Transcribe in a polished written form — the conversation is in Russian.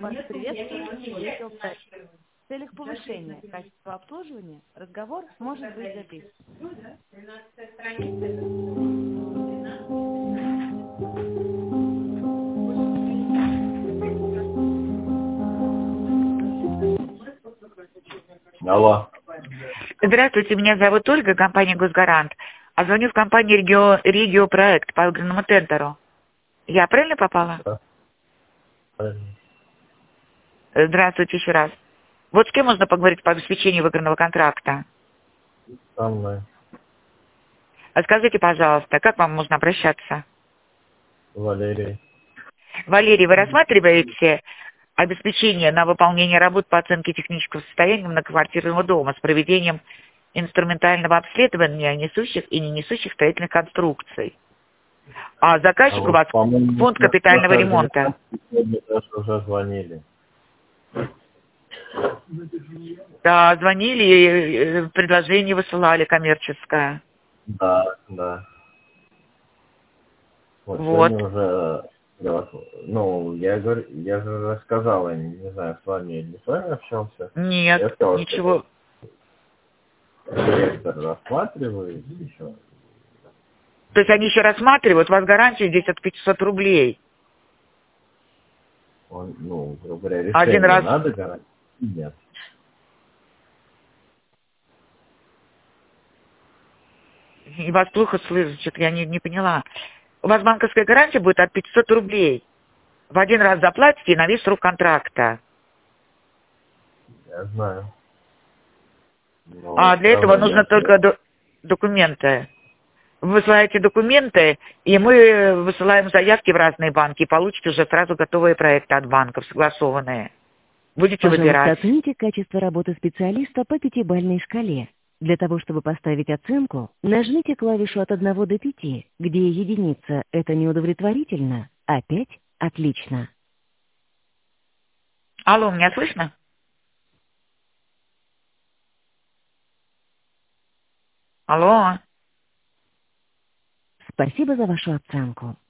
Вас приветствует видеопроект. В целях повышения качества обслуживания разговор может быть записан. Алло. Здравствуйте, меня зовут Ольга, компания «Госгарант». А звоню в компанию «Региопроект» по игреному тендеру. Я правильно попала? Да. Здравствуйте еще раз. Вот с кем можно поговорить по обеспечению выигранного контракта? Со мной. А скажите, пожалуйста, как вам можно обращаться? Валерий. Валерий, вы рассматриваете обеспечение на выполнение работ по оценке технического состояния многоквартирного дома с проведением инструментального обследования несущих и не несущих строительных конструкций? А заказчик у вас по-моему, фонд капитального нашей ремонта. организации сегодня даже уже звонили. Да, звонили, предложение высылали коммерческое. Да, да. Вот Вот. сегодня уже, ну, я говорю, я же рассказал, я не знаю, с вами или не с вами общался. Нет, Я сказал, ничего. что директор рассматривает еще. То есть они еще рассматривают, у вас гарантия здесь от 500 рублей. Он, ну, грубо говоря, Один решение раз. надо гарантии? Нет. И вас плохо слышат, я не поняла. У вас банковская гарантия будет от 500 рублей. В один раз заплатите и на весь срок контракта. Я знаю. А Но для все этого равно нужно я... только документы. Вы высылаете документы, и мы высылаем заявки в разные банки, и получите уже сразу готовые проекты от банков, согласованные. Будете Пожалуйста, выбирать. оцените качество работы специалиста по пятибалльной шкале. Для того, чтобы поставить оценку, нажмите клавишу от 1 до 5, где единица– это неудовлетворительно, а 5– отлично. Алло, меня слышно? Алло. Спасибо за вашу оценку.